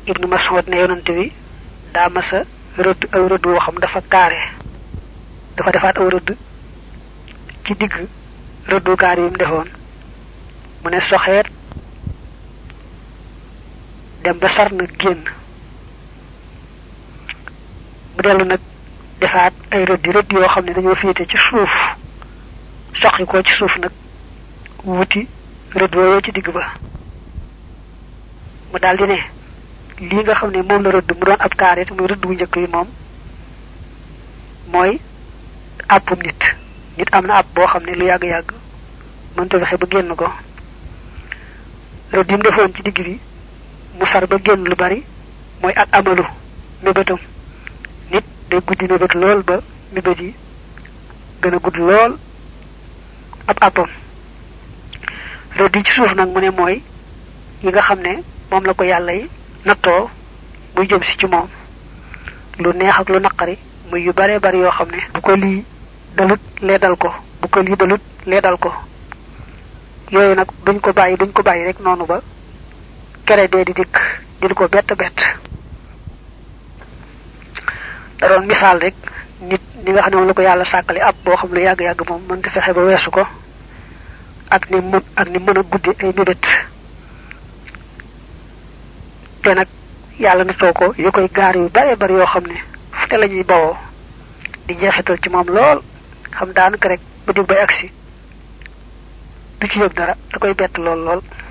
ibnu Mas'ud ne yonante bi daa masa rëdd aw rëdd woo xam dafa kaare dafa defaat aw rëdd ci digg rëddu kaar yi mu defoon mu ne soxeet dem ba sar na génn mu dellu nag defaat ay rëdd yoo xam ne dañoo féete ci suuf soxi ko ci suuf nag wuti rëdd woo ci digg ba mu daldi ne lii nga xam ne moom la rëdd mu doon ab kaare te muy rëdd bu njëkk yi moom mooy àppum nit am na àpp boo xam ne lu yàgg-yàgg mënta fexe ba génn ko rëdd yi mu defoon ci digg bi mu sar ba génn lu bari mooy ak amalu mébétam nit day guddi mébét lool ba mébét yi gën a gudd lool ab àppam rëdd yi ci suuf nag mu ne mooy yi nga xam ne moom la ko yàlla yi nattoo muy jëm si ci moom lu neex ak lu naqari muy yu bare bari yoo xam ne bu ko lii dalut lee dal ko bu ko lii dalut lee dal ko yooyu nag duñ ko bàyyi rek noonu ba kere dee di dikk di ko bett da doon misaal rek nit ni nga xam ne moom la ko yàlla sàkkale ab boo xam lu yàgg-yàgg moom mën di fexe ba weesu ko ak ni mën a guddi ay mébét te nag yàlla na too ko yu koy gaar yu bare bari yoo xam ne fu te la ñuy bawoo di jeexital ci moom lool xam daanaka rek ba dig bay agsi du ci yëg dara da koy bett lool